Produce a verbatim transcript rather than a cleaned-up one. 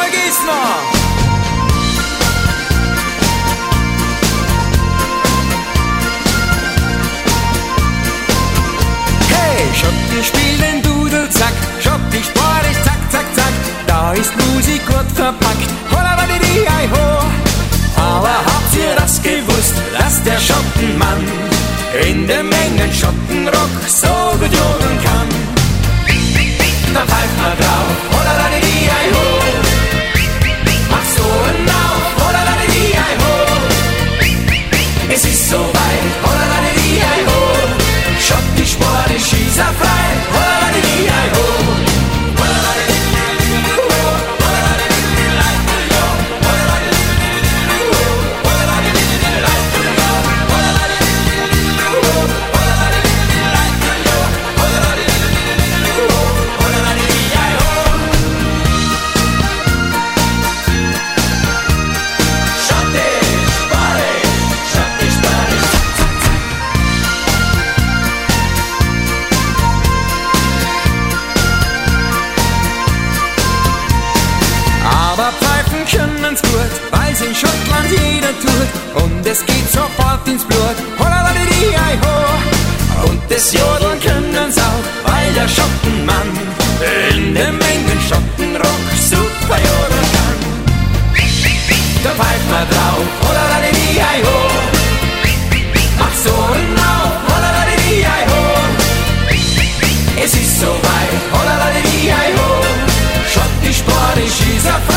geht's noch. Hey, Schotti spielt den Dudelsack, Schotti sportlich, zack, zack, zack. Da ist Musik gut verpackt, holla da die ei ho. Aber habt ihr das gewusst, dass der Schottenmann in der Menge Schottenrock so gut jodeln kann? Da pfeift man drauf, holla da die ei ho. Mach so auf, holla da die ei ho. Es ist so weit, holla da die ei ho. Schotti sportlich, schießerfrei, holla da die ei ho. Gut, weil's in Schottland jeder tut und es geht sofort ins Blut. Holla die ei ho. Und das Jodeln können's auch, weil der Schottenmann in der Menge Schottenrock super jodeln kann. Da pfeift man drauf, holla die ei ho. Mach so auf, holla die ei ho. Es ist so weit, holla die ei ho. Schottisch, sportlich, ist er